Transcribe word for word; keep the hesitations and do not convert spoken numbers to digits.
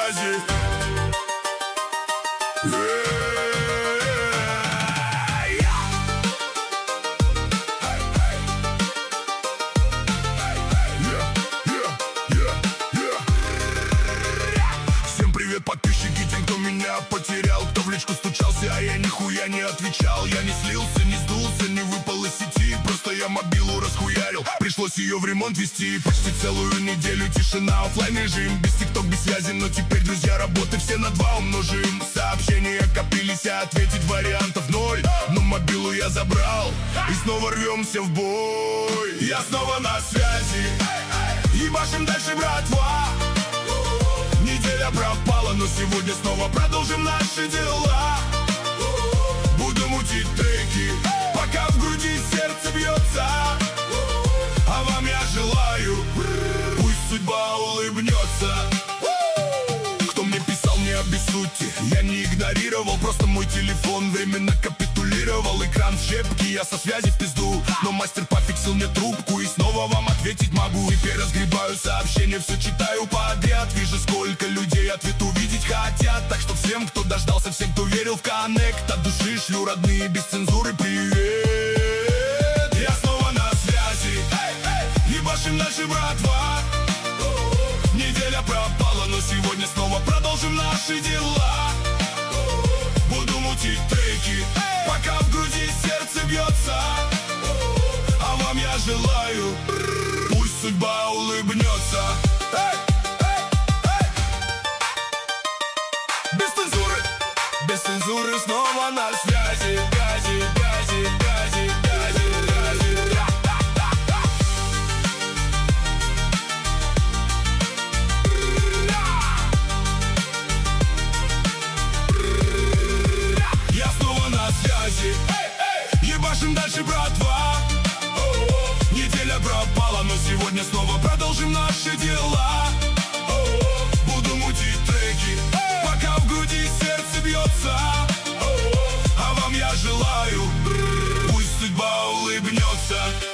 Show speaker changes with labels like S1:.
S1: связи. Всем привет, подписчики, тем, кто меня потерял, кто в личку стучался, а я нихуя не отвечал. Я не слился, не сдулся, не выпал из сети, просто я мобилу расхуярил. Пришлось ее в ремонт вести, почти целую неделю тишина, оффлайн режим, без тикток, без связи. Но теперь, друзья, работы все на два умножим. Сообщения копились, а ответить вариантов ноль. Но мобилу я забрал, и снова рвемся в бой. Я снова на связи, ебашим дальше, братва. Неделя пропала, но сегодня снова продолжим наши дела. Буду мутить треки, пока в груди сердце бьется. А вам я желаю, пусть судьба улыбнется. Кто мне писал, не обессудьте, я не игнорировал, просто мой телефон временно капитулировал. Экран в щепки, я со связи в пизду, но мастер пофиксил мне трубку, и снова вам ответить могу. Теперь разгребаю сообщения, все читаю подряд. Вижу, сколько людей ответ увидеть хотят. Так что всем, кто дождался, всем, кто верил в коннект, от души шлю, родные, без цензуры, привет. Я снова на связи, ебашим дальше, братва. Неделя пропала, но сегодня снова продолжим наши дела. Буду мутить треки, пока в груди сердце бьется. А вам я желаю, пусть судьба улыбнется. Без цензуры, без цензуры, снова на связи. Гази, гази, гази, гази, гази. Я снова на связи, ебашим дальше, братва. Неделя пропала, но сегодня снова продолжим наши дела. Буду мутить треки, пока в груди сердце бьется. А вам я желаю, пусть судьба улыбнется.